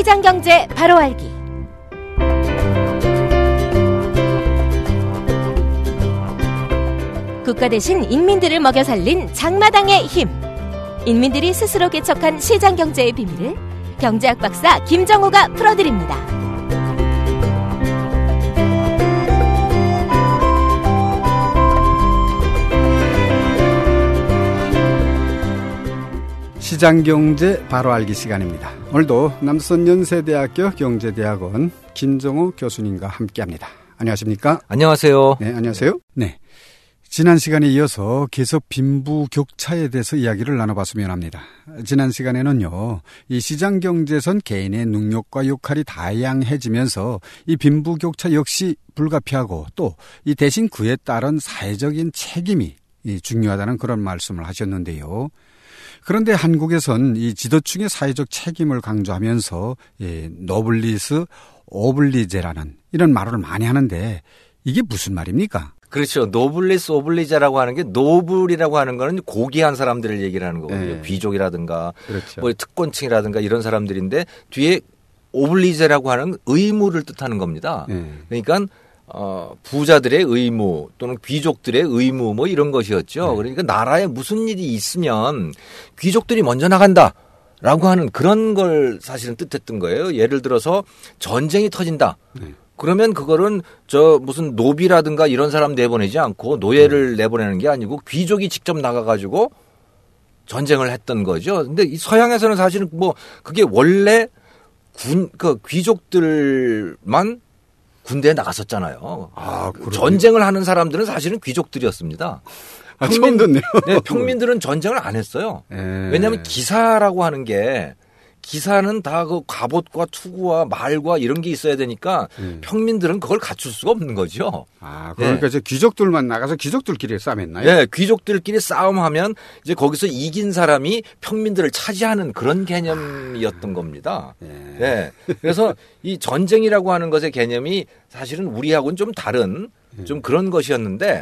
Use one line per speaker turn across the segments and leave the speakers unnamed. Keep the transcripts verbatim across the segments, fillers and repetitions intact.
시장경제 바로 알기. 국가 대신 인민들을 먹여 살린 장마당의 힘. 인민들이 스스로 개척한 시장경제의 비밀을 경제학 박사 김정호가 풀어드립니다.
시장경제 바로 알기 시간입니다. 오늘도 남선연세대학교 경제대학원 김정호 교수님과 함께합니다. 안녕하십니까?
안녕하세요.
네, 안녕하세요. 네, 지난 시간에 이어서 계속 빈부격차에 대해서 이야기를 나눠봤으면 합니다. 지난 시간에는요, 이 시장경제에선 개인의 능력과 역할이 다양해지면서 이 빈부격차 역시 불가피하고 또 이 대신 그에 따른 사회적인 책임이 중요하다는 그런 말씀을 하셨는데요. 그런데 한국에선 이 지도층의 사회적 책임을 강조하면서 이 노블리스 오블리제라는 이런 말을 많이 하는데 이게 무슨 말입니까?
그렇죠. 노블리스 오블리제라고 하는 게 노블이라고 하는 거는 고귀한 사람들을 얘기를 하는 거거든요. 네. 귀족이라든가
그렇죠.
뭐 특권층이라든가 이런 사람들인데 뒤에 오블리제라고 하는 의무를 뜻하는 겁니다. 네. 그러니까 어, 부자들의 의무 또는 귀족들의 의무 뭐 이런 것이었죠. 네. 그러니까 나라에 무슨 일이 있으면 귀족들이 먼저 나간다라고 하는 그런 걸 사실은 뜻했던 거예요. 예를 들어서 전쟁이 터진다. 네. 그러면 그거는 저 무슨 노비라든가 이런 사람 내보내지 않고 노예를 네. 내보내는 게 아니고 귀족이 직접 나가가지고 전쟁을 했던 거죠. 근데 이 서양에서는 사실은 뭐 그게 원래 군, 그 귀족들만 군대에 나갔었잖아요.
아,
전쟁을 하는 사람들은 사실은 귀족들이었습니다.
아, 평민, 처음 듣네요.
네, 평민들은 전쟁을 안 했어요.
에.
왜냐하면 기사라고 하는 게 기사는 다 그 갑옷과 투구와 말과 이런 게 있어야 되니까 음. 평민들은 그걸 갖출 수가 없는 거죠.
아, 그러니까 네. 이제 귀족들만 나가서 귀족들끼리 싸움했나요?
네, 귀족들끼리 싸움하면 이제 거기서 이긴 사람이 평민들을 차지하는 그런 개념이었던 겁니다. 네. 네. 그래서 이 전쟁이라고 하는 것의 개념이 사실은 우리하고는 좀 다른 좀 그런 것이었는데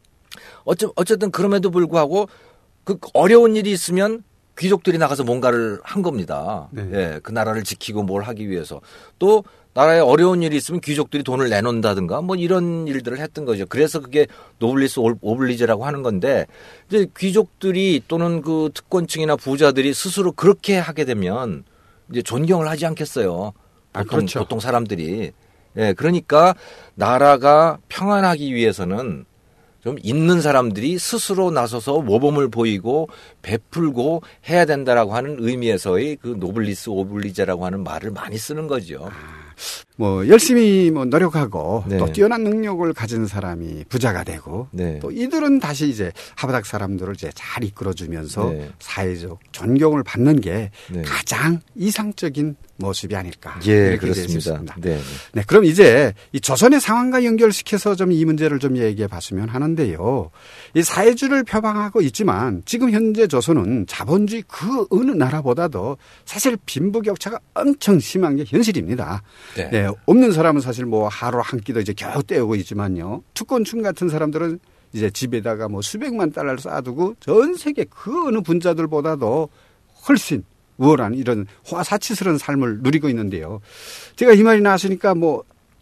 어쨌든 그럼에도 불구하고 그 어려운 일이 있으면 귀족들이 나가서 뭔가를 한 겁니다. 네. 예, 그 나라를 지키고 뭘 하기 위해서. 또 나라에 어려운 일이 있으면 귀족들이 돈을 내놓는다든가 뭐 이런 일들을 했던 거죠. 그래서 그게 노블리스 오블리제라고 하는 건데 이제 귀족들이 또는 그 특권층이나 부자들이 스스로 그렇게 하게 되면 이제 존경을 하지 않겠어요. 보통,
아, 그렇죠.
보통 사람들이. 예, 그러니까 나라가 평안하기 위해서는 좀 있는 사람들이 스스로 나서서 모범을 보이고 베풀고 해야 된다라고 하는 의미에서의 그 노블리스 오블리제라고 하는 말을 많이 쓰는 거죠.
아, 뭐 열심히 뭐 노력하고
네.
또 뛰어난 능력을 가진 사람이 부자가 되고
네.
또 이들은 다시 이제 하바닥 사람들을 이제 잘 이끌어주면서
네.
사회적 존경을 받는 게
네.
가장 이상적인 모습이 아닐까.
예, 그렇습니다.
네. 네, 그럼 이제 이 조선의 상황과 연결시켜서 좀 이 문제를 좀 얘기해 봤으면 하는데요. 이 사회주의를 표방하고 있지만 지금 현재 조선은 자본주의 그 어느 나라보다도 사실 빈부격차가 엄청 심한 게 현실입니다.
네.
네, 없는 사람은 사실 뭐 하루 한 끼도 이제 겨우 때우고 있지만요. 특권층 같은 사람들은 이제 집에다가 뭐 수백만 달러를 쌓아두고 전 세계 그 어느 분자들보다도 훨씬 우월한 이런 화사치스러운 삶을 누리고 있는데요. 제가 이 말이 나왔으니까 뭐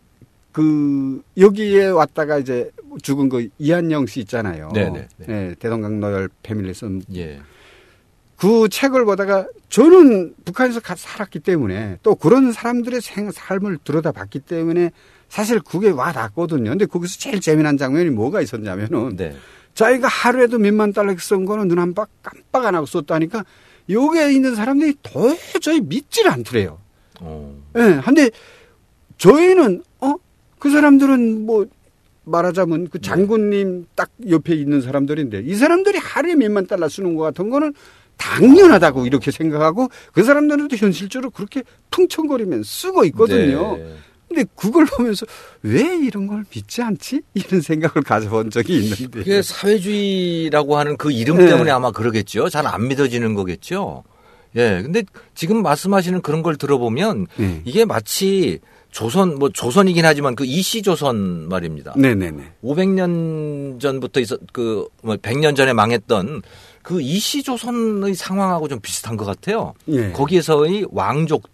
그 여기에 왔다가 이제 죽은 그 이한영 씨 있잖아요.
네네.
네, 대동강 노열 패밀리 쓴.
예.
그 책을 보다가 저는 북한에서 살았기 때문에 또 그런 사람들의 생, 삶을 들여다봤기 때문에 사실 그게 와닿거든요. 근데 거기서 제일 재미난 장면이 뭐가 있었냐면은 네. 자기가 하루에도 몇만 달러 쓴 거는 눈 한 박 깜빡 안 하고 썼다니까 여기에 있는 사람들이 도저히 믿질 않더래요. 어. 네, 근데 저희는 어? 그 사람들은 뭐 말하자면 그 장군님 딱 옆에 있는 사람들인데 이 사람들이 하루에 몇만 달러 쓰는 것 같은 거는 당연하다고 이렇게 생각하고 그 사람들도 현실적으로 그렇게 풍청거리면 쓰고 있거든요. 네. 근데 그걸 보면서 왜 이런 걸 믿지 않지? 이런 생각을 가져본 적이 있는데.
그게 사회주의라고 하는 그 이름 때문에 네. 아마 그러겠죠. 잘 안 믿어지는 거겠죠. 예. 근데 지금 말씀하시는 그런 걸 들어보면 네. 이게 마치 조선, 뭐 조선이긴 하지만 그 이씨조선 말입니다.
네네네.
오백 년 전부터 있었, 그, 뭐 백 년 전에 망했던 그 이씨조선의 상황하고 좀 비슷한 것 같아요. 네. 거기에서의 왕족들,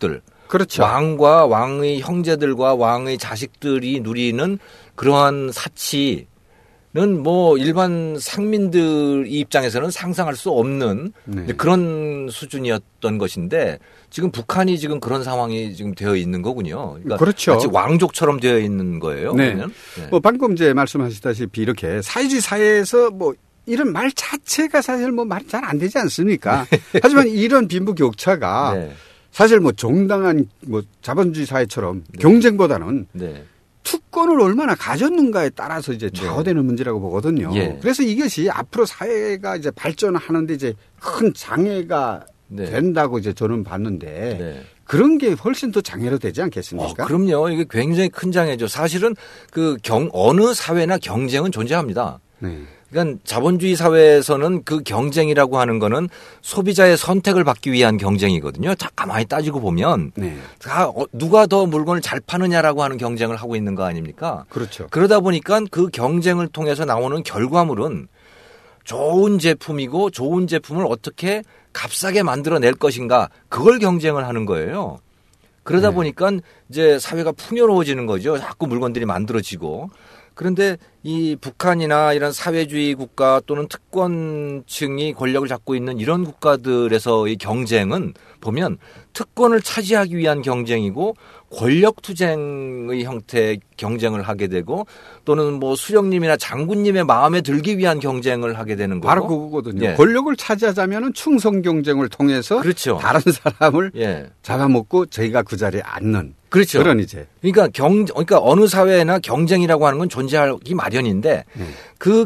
그렇죠.
왕과 왕의 형제들과 왕의 자식들이 누리는 그러한 사치는 뭐 일반 상민들 입장에서는 상상할 수 없는
네.
그런 수준이었던 것인데 지금 북한이 지금 그런 상황이 지금 되어 있는 거군요. 그러니까
그렇죠.
마치 왕족처럼 되어 있는 거예요.
네.
그러면. 네.
뭐 방금 이제 말씀하시다시피 이렇게 사회주의 사회에서 뭐 이런 말 자체가 사실 뭐 말이 잘 안 되지 않습니까? 하지만 이런 빈부격차가
네.
사실 뭐 정당한 뭐 자본주의 사회처럼
네.
경쟁보다는
네.
투권을 얼마나 가졌는가에 따라서 이제 좌우되는
네.
문제라고 보거든요.
예.
그래서 이것이 앞으로 사회가 이제 발전하는데 이제 큰 장애가
네.
된다고 이제 저는 봤는데
네.
그런 게 훨씬 더 장애로 되지 않겠습니까?
어, 그럼요. 이게 굉장히 큰 장애죠. 사실은 그 경, 어느 사회나 경쟁은 존재합니다.
네.
그러니까 자본주의 사회에서는 그 경쟁이라고 하는 거는 소비자의 선택을 받기 위한 경쟁이거든요. 자, 가만히 따지고 보면
네.
다 누가 더 물건을 잘 파느냐라고 하는 경쟁을 하고 있는 거 아닙니까?
그렇죠.
그러다 보니까 그 경쟁을 통해서 나오는 결과물은 좋은 제품이고 좋은 제품을 어떻게 값싸게 만들어낼 것인가 그걸 경쟁을 하는 거예요. 그러다
네.
보니까 이제 사회가 풍요로워지는 거죠. 자꾸 물건들이 만들어지고. 그런데 이 북한이나 이런 사회주의 국가 또는 특권층이 권력을 잡고 있는 이런 국가들에서의 경쟁은 보면 특권을 차지하기 위한 경쟁이고 권력 투쟁의 형태의 경쟁을 하게 되고 또는 뭐 수령님이나 장군님의 마음에 들기 위한 경쟁을 하게 되는 거고.
바로 그거거든요.
예.
권력을 차지하자면 충성 경쟁을 통해서
그렇죠.
다른 사람을
예.
잡아먹고 저희가 그 자리에 앉는
그렇죠.
그런 이제.
그러니까 경, 그러니까 어느 사회나 경쟁이라고 하는 건 존재하기 마련인데
네.
그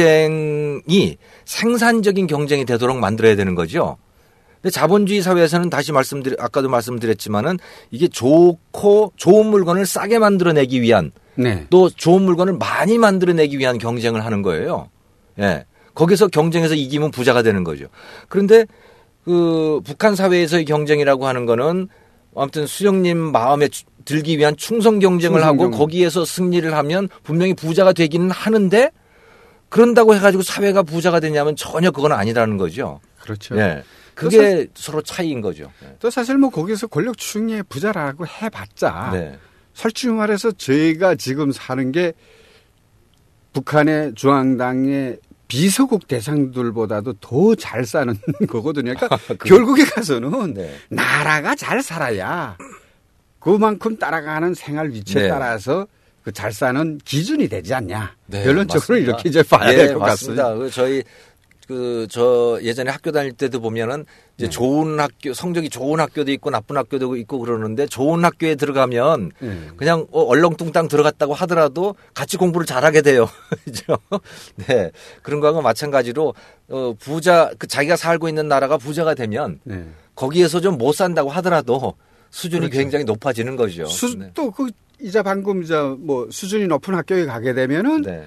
경쟁이 생산적인 경쟁이 되도록 만들어야 되는 거죠. 근데 자본주의 사회에서는 다시 말씀드려, 아까도 말씀드렸지만은 이게 좋고 좋은 물건을 싸게 만들어내기 위한
네.
또 좋은 물건을 많이 만들어내기 위한 경쟁을 하는 거예요. 예. 거기서 경쟁에서 이기면 부자가 되는 거죠. 그런데 그 북한 사회에서의 경쟁이라고 하는 거는 아무튼 수령님 마음에 들기 위한 충성 경쟁을
충성
하고
경쟁.
거기에서 승리를 하면 분명히 부자가 되기는 하는데 그런다고 해가지고 사회가 부자가 되냐면 전혀 그건 아니라는 거죠.
그렇죠.
예. 그게 서로 차이인 거죠.
또 사실 뭐 거기서 권력층의 부자라고 해봤자
네.
솔직히 말해서 저희가 지금 사는 게 북한의 중앙당의 비서국 대상들보다도 더 잘 사는 거거든요. 그러니까 결국에 가서는
네.
나라가 잘 살아야 그만큼 따라가는 생활 위치에
네.
따라서 그 잘 사는 기준이 되지 않냐.
네,
결론적으로
맞습니다.
이렇게 이제 봐야
예,
될 것
맞습니다.
같습니다.
그 저희 그 저 예전에 학교 다닐 때도 보면은 이제
네.
좋은 학교 성적이 좋은 학교도 있고 나쁜 학교도 있고 그러는데 좋은 학교에 들어가면
네.
그냥 어, 얼렁뚱땅 들어갔다고 하더라도 같이 공부를 잘하게 돼요. 그죠? 네. 그런 거하고 마찬가지로 어 부자 그 자기가 살고 있는 나라가 부자가 되면
네.
거기에서 좀 못 산다고 하더라도 수준이
그렇죠.
굉장히 높아지는 거죠.
수,
네.
또 그 이자 방금 저 뭐 수준이 높은 학교에 가게 되면은
네.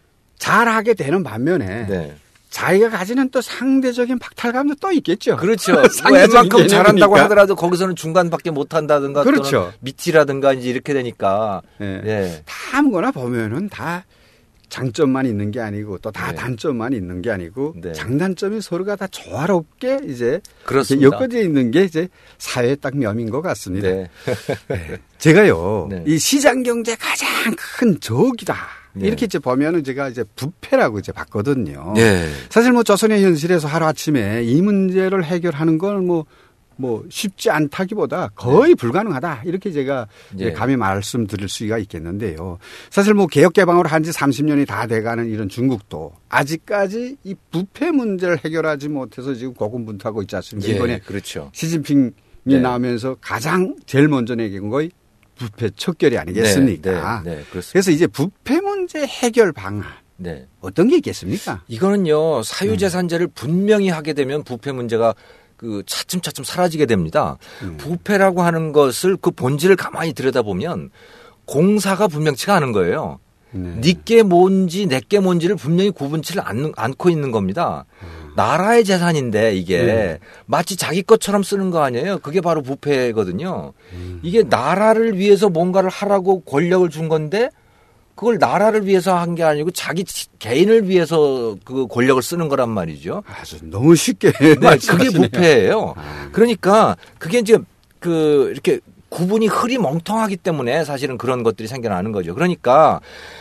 잘하게 되는 반면에
네.
자기가 가지는 또 상대적인 박탈감도 또 있겠죠.
그렇죠.
상대적인
웬만큼 잘한다고
개념이니까.
하더라도 거기서는 중간밖에 못한다든가
그렇죠.
또는 밑이라든가 이제 이렇게 되니까.
네.
네.
다 아무거나 보면은 다 장점만 있는 게 아니고 또 다
네.
단점만 있는 게 아니고
네.
장단점이 서로가 다 조화롭게 이제
그렇습니다.
엮어져 있는 게 이제 사회의 딱 면인 것 같습니다.
네.
네. 제가요
네.
이 시장 경제 가장 큰 적이다.
네.
이렇게 이제 보면은 제가 이제 부패라고 이제 봤거든요.
네.
사실 뭐 조선의 현실에서 하루 아침에 이 문제를 해결하는 건 뭐 뭐 쉽지 않다기보다 거의 불가능하다 이렇게 제가
네.
감히 말씀드릴 수가 있겠는데요. 사실 뭐 개혁 개방으로 한 지 삼십 년이 다 돼가는 이런 중국도 아직까지 이 부패 문제를 해결하지 못해서 지금 고군분투하고 있지 않습니까?
예,
이번에
그렇죠.
시진핑이
네.
나오면서 가장 제일 먼저 내긴 거의 부패 척결이 아니겠습니까?
네, 네, 네, 그렇습니다.
그래서 이제 부패 문제 해결 방안
네.
어떤 게 있겠습니까?
이거는요 사유재산제를 분명히 하게 되면 부패 문제가 그 차츰차츰 사라지게 됩니다.
음.
부패라고 하는 것을 그 본질을 가만히 들여다보면 공사가 분명치가 않은 거예요.
네.
니께 뭔지 내게 뭔지를 분명히 구분치를 않, 않고 있는 겁니다.
음.
나라의 재산인데 이게
네.
마치 자기 것처럼 쓰는 거 아니에요. 그게 바로 부패거든요.
음.
이게 나라를 위해서 뭔가를 하라고 권력을 준 건데 그걸 나라를 위해서 한 게 아니고 자기 개인을 위해서 그 권력을 쓰는 거란 말이죠.
아주 너무 쉽게
네, 그게
말씀하시네요.
부패예요.
아.
그러니까 그게 이제 그 이렇게 구분이 흐리멍텅하기 때문에 사실은 그런 것들이 생겨나는 거죠. 그러니까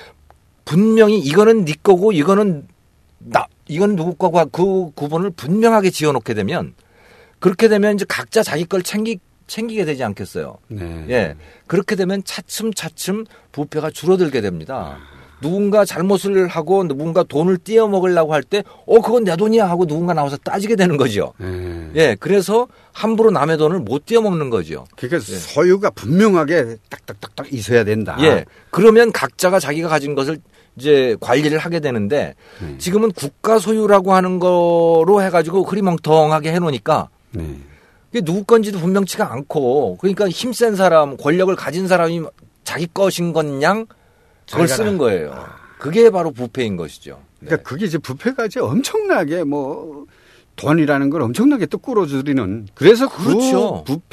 분명히 이거는 네 거고 이거는 나 이건 누구 거고 그 구분을 분명하게 지어놓게 되면 그렇게 되면 이제 각자 자기 걸 챙기 챙기게 되지 않겠어요.
네.
예. 그렇게 되면 차츰차츰 부패가 줄어들게 됩니다. 누군가 잘못을 하고 누군가 돈을 띄어 먹으려고 할 때, 어, 그건 내 돈이야 하고 누군가 나와서 따지게 되는 거죠. 네. 예. 그래서 함부로 남의 돈을 못 띄어 먹는 거죠.
그러니까 예. 소유가 분명하게 딱딱딱딱 있어야 된다.
예. 그러면 각자가 자기가 가진 것을 이제 관리를 하게 되는데 네. 지금은 국가 소유라고 하는 거로 해가지고 흐리멍텅하게 해놓으니까 네. 그게 누구 건지도 분명치가 않고 그러니까 힘센 사람, 권력을 가진 사람이 자기 것인 것냥 그걸 쓰는 거예요. 그게 바로 부패인 것이죠.
그러니까 네. 그게 이제 부패가 이제 엄청나게 뭐 돈이라는 걸 엄청나게 또 끌어들이는 그래서
그렇죠.
그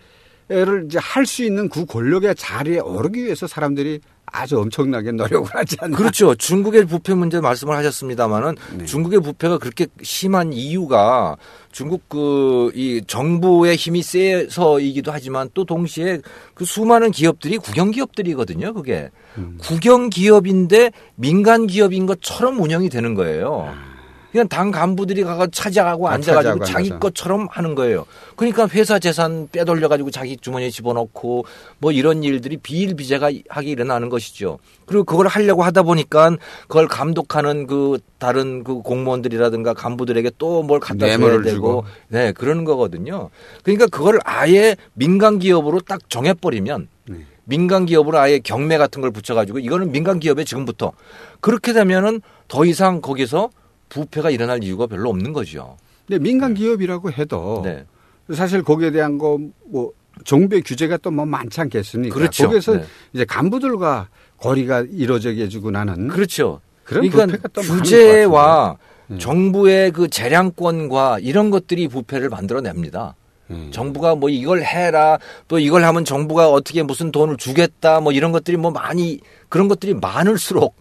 부패를 이제 할 수 있는 그 권력의 자리에 오르기 위해서 사람들이 아주 엄청나게 노력을 하지 않나.
그렇죠. 중국의 부패 문제 말씀을 하셨습니다마는 네. 중국의 부패가 그렇게 심한 이유가 중국 그 이 정부의 힘이 세서이기도 하지만 또 동시에 그 수많은 기업들이 국영 기업들이거든요. 그게 음. 국영 기업인데 민간 기업인 것처럼 운영이 되는 거예요. 아. 그냥 당 간부들이 가서 차지하고 앉아가지고 자기 앉아서. 것처럼 하는 거예요. 그러니까 회사 재산 빼돌려가지고 자기 주머니에 집어넣고 뭐 이런 일들이 비일비재하게 일어나는 것이죠. 그리고 그걸 하려고 하다 보니까 그걸 감독하는 그 다른 그 공무원들이라든가 간부들에게 또 뭘 갖다 줘야 되고 주고. 네, 그러는 거거든요. 그러니까 그걸 아예 민간 기업으로 딱 정해버리면 네. 민간 기업으로 아예 경매 같은 걸 붙여가지고 이거는 민간 기업에 지금부터 그렇게 되면은 더 이상 거기서 부패가 일어날 이유가 별로 없는 거죠.
근데 민간 기업이라고 해도 네. 사실 거기에 대한 거 뭐 정부의 규제가 또 뭐 많지 않겠습니까?
그렇죠.
거기서
네.
이제 간부들과 거리가 이루어지게 해주고 나는
그렇죠.
그런
그러니까
부패가 또
규제와
네.
정부의 그 재량권과 이런 것들이 부패를 만들어냅니다. 음. 정부가 뭐 이걸 해라 또 이걸 하면 정부가 어떻게 무슨 돈을 주겠다 뭐 이런 것들이 뭐 많이 그런 것들이 많을수록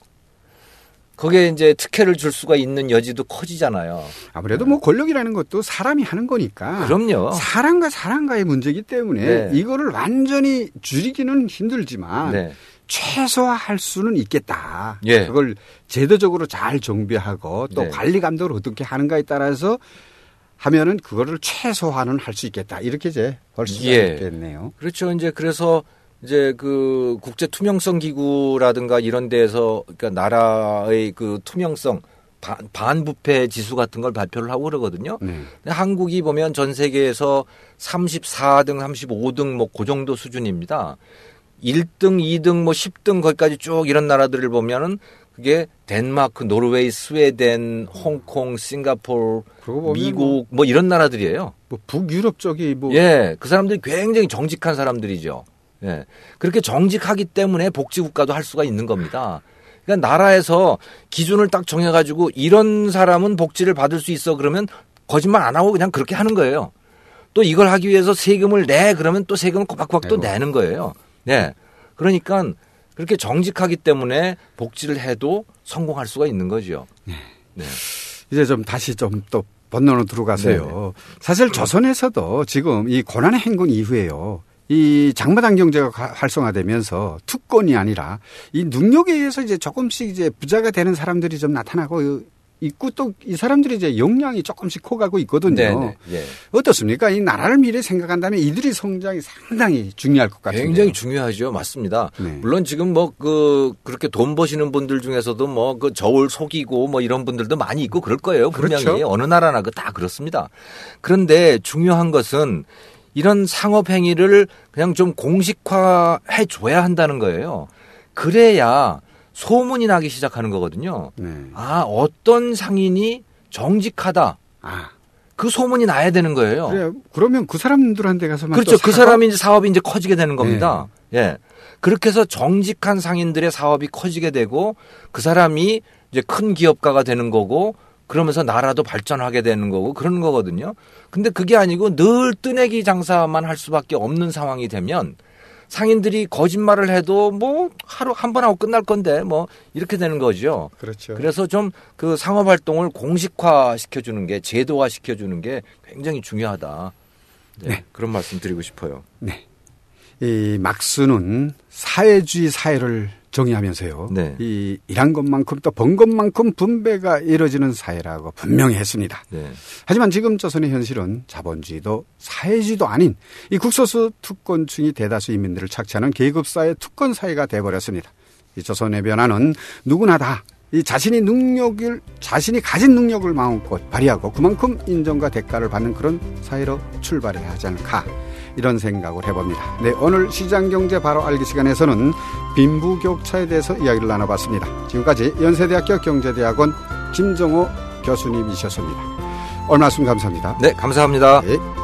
거기에 이제 특혜를 줄 수가 있는 여지도 커지잖아요.
아무래도 뭐 권력이라는 것도 사람이 하는 거니까.
그럼요.
사람과 사람과의 문제이기 때문에 네. 이거를 완전히 줄이기는 힘들지만 네. 최소화할 수는 있겠다. 예. 그걸 제도적으로 잘 정비하고 또 네. 관리 감독을 어떻게 하는가에 따라서 하면은 그거를 최소화는 할 수 있겠다. 이렇게 이제 볼 수가
예.
있겠네요.
그렇죠. 이제 그래서 이제 그 국제 투명성 기구라든가 이런 데에서 그러니까 나라의 그 투명성 반, 반부패 지수 같은 걸 발표를 하고 그러거든요. 네. 근데 한국이 보면 전 세계에서 삼십사 등, 삼십오 등 뭐 그 정도 수준입니다. 일 등, 이 등, 뭐 십 등 거기까지 쭉 이런 나라들을 보면은 그게 덴마크, 노르웨이, 스웨덴, 홍콩, 싱가포르, 미국 뭐 이런 나라들이에요.
뭐 북유럽 쪽이 뭐
예, 그 사람들이 굉장히 정직한 사람들이죠. 예. 그렇게 정직하기 때문에 복지국가도 할 수가 있는 겁니다. 그러니까 나라에서 기준을 딱 정해가지고 이런 사람은 복지를 받을 수 있어 그러면 거짓말 안 하고 그냥 그렇게 하는 거예요. 또 이걸 하기 위해서 세금을 내 그러면 또 세금을 꼬박꼬박 또 내는 거예요. 네. 그러니까 그렇게 정직하기 때문에 복지를 해도 성공할 수가 있는 거죠. 네.
네. 이제 좀 다시 좀 또 본론으로 들어가세요. 네네. 사실 조선에서도 지금 이 고난의 행군 이후에요. 이 장마당 경제가 활성화되면서 특권이 아니라 이 능력에 의해서 이제 조금씩 이제 부자가 되는 사람들이 좀 나타나고 있고 또 이 사람들이 이제 역량이 조금씩 커가고 있거든요. 네네. 예. 어떻습니까? 이 나라를 미래 생각한다면 이들의 성장이 상당히 중요할 것 같아요.
굉장히 중요하죠. 맞습니다. 네. 물론 지금 뭐 그 그렇게 돈 버시는 분들 중에서도 뭐 그 저울 속이고 뭐 이런 분들도 많이 있고 그럴 거예요. 분명히 그렇죠? 어느 나라나 그 다 그렇습니다. 그런데 중요한 것은 이런 상업 행위를 그냥 좀 공식화해 줘야 한다는 거예요. 그래야 소문이 나기 시작하는 거거든요. 네. 아, 어떤 상인이 정직하다. 아. 그 소문이 나야 되는 거예요.
그래, 그러면 그 사람들한테 가서만
그렇죠. 그 사람이 이제 사업이 이제 커지게 되는 겁니다. 네. 예. 그렇게 해서 정직한 상인들의 사업이 커지게 되고 그 사람이 이제 큰 기업가가 되는 거고 그러면서 나라도 발전하게 되는 거고 그런 거거든요. 근데 그게 아니고 늘 뜨내기 장사만 할 수밖에 없는 상황이 되면 상인들이 거짓말을 해도 뭐 하루 한 번 하고 끝날 건데 뭐 이렇게 되는 거죠.
그렇죠.
그래서 좀 그 상업 활동을 공식화 시켜주는 게 제도화 시켜주는 게 굉장히 중요하다. 네, 네. 그런 말씀 드리고 싶어요.
네. 이 막스는 사회주의 사회를 정의하면서요.
네.
이 일한 것만큼 또 번 것만큼 분배가 이루어지는 사회라고 분명히 했습니다.
네.
하지만 지금 조선의 현실은 자본주의도 사회주의도 아닌 이 국소수 특권층이 대다수 인민들을 착취하는 계급사회 특권사회가 돼버렸습니다. 이 조선의 변화는 누구나 다 이 자신이 능력을, 자신이 가진 능력을 마음껏 발휘하고 그만큼 인정과 대가를 받는 그런 사회로 출발해야 하지 않을까. 이런 생각을 해봅니다. 네, 오늘 시장경제 바로 알기 시간에서는 빈부격차에 대해서 이야기를 나눠봤습니다. 지금까지 연세대학교 경제대학원 김정호 교수님이셨습니다. 오늘 말씀 감사합니다.
네, 감사합니다.
네.